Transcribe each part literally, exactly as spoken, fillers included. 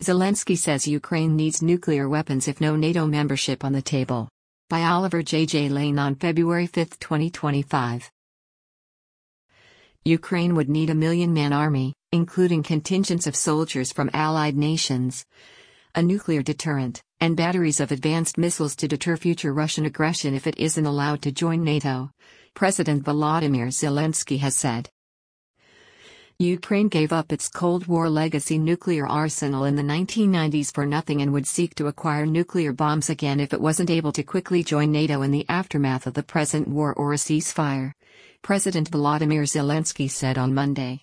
Zelensky says Ukraine needs nuclear weapons if no NATO membership on the table. By Oliver J J Lane on February fifth, twenty twenty-five. Ukraine would need a million-man army, including contingents of soldiers from allied nations, a nuclear deterrent, and batteries of advanced missiles to deter future Russian aggression if it isn't allowed to join NATO, President Volodymyr Zelensky has said. Ukraine gave up its Cold War legacy nuclear arsenal in the nineteen nineties for nothing and would seek to acquire nuclear bombs again if it wasn't able to quickly join NATO in the aftermath of the present war or a ceasefire, President Volodymyr Zelensky said on Monday.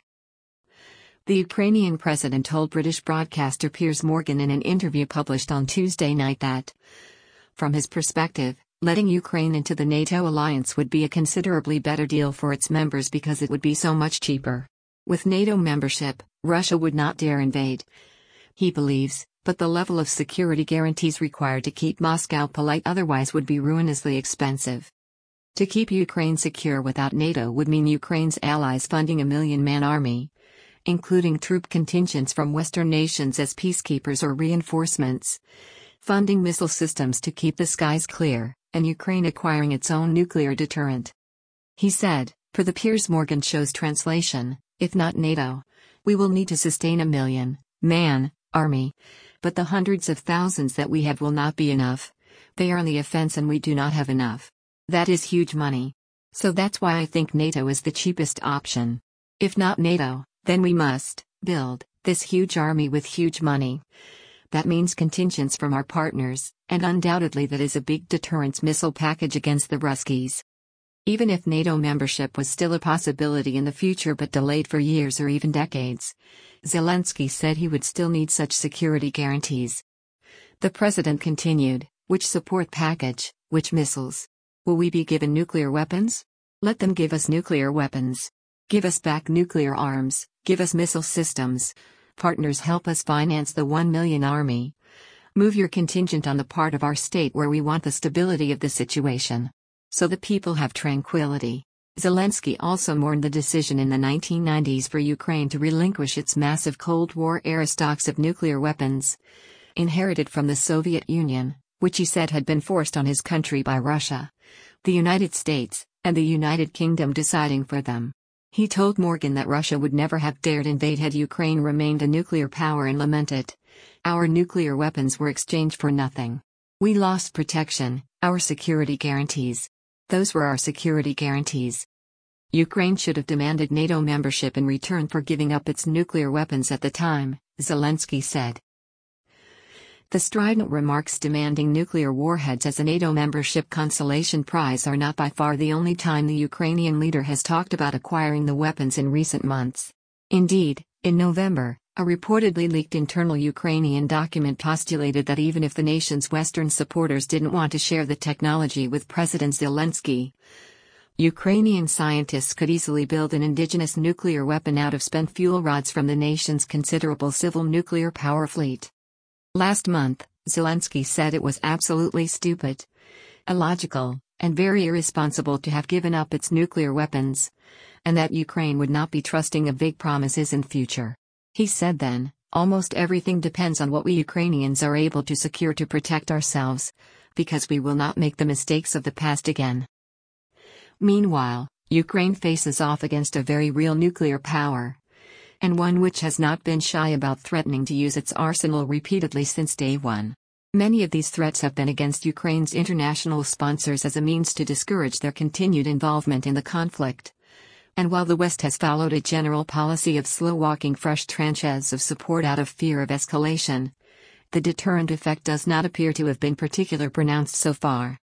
The Ukrainian president told British broadcaster Piers Morgan in an interview published on Tuesday night that, from his perspective, letting Ukraine into the NATO alliance would be a considerably better deal for its members because it would be so much cheaper. With NATO membership, Russia would not dare invade, he believes, but the level of security guarantees required to keep Moscow polite otherwise would be ruinously expensive. To keep Ukraine secure without NATO would mean Ukraine's allies funding a million-man army, including troop contingents from Western nations as peacekeepers or reinforcements, funding missile systems to keep the skies clear, and Ukraine acquiring its own nuclear deterrent. He said, per the Piers Morgan show's translation, if not NATO, we will need to sustain a million-man army, but the hundreds of thousands that we have will not be enough. They are on the offense and we do not have enough. That is huge money. So that's why I think NATO is the cheapest option. If not NATO, then we must build this huge army with huge money. That means contingents from our partners, and undoubtedly that is a big deterrence missile package against the Ruskies. Even if NATO membership was still a possibility in the future but delayed for years or even decades, Zelensky said he would still need such security guarantees. The president continued, which support package, which missiles? Will we be given nuclear weapons? Let them give us nuclear weapons. Give us back nuclear arms, give us missile systems. Partners help us finance the one million army. Move your contingent on the part of our state where we want the stability of the situation. So the people have tranquility. Zelensky also mourned the decision in the nineteen nineties for Ukraine to relinquish its massive Cold War-era stocks of nuclear weapons, inherited from the Soviet Union, which he said had been forced on his country by Russia, the United States, and the United Kingdom deciding for them. He told Morgan that Russia would never have dared invade had Ukraine remained a nuclear power and lamented, "Our nuclear weapons were exchanged for nothing. We lost protection, our security guarantees. Those were our security guarantees." Ukraine should have demanded NATO membership in return for giving up its nuclear weapons at the time, Zelensky said. The strident remarks demanding nuclear warheads as a NATO membership consolation prize are not by far the only time the Ukrainian leader has talked about acquiring the weapons in recent months. Indeed, in November, a reportedly leaked internal Ukrainian document postulated that even if the nation's Western supporters didn't want to share the technology with President Zelensky, Ukrainian scientists could easily build an indigenous nuclear weapon out of spent fuel rods from the nation's considerable civil nuclear power fleet. Last month, Zelensky said it was absolutely stupid, illogical, and very irresponsible to have given up its nuclear weapons, and that Ukraine would not be trusting of vague promises in future. He said then, almost everything depends on what we Ukrainians are able to secure to protect ourselves, because we will not make the mistakes of the past again. Meanwhile, Ukraine faces off against a very real nuclear power, and one which has not been shy about threatening to use its arsenal repeatedly since day one. Many of these threats have been against Ukraine's international sponsors as a means to discourage their continued involvement in the conflict. And while the West has followed a general policy of slow-walking fresh tranches of support out of fear of escalation, the deterrent effect does not appear to have been particularly pronounced so far.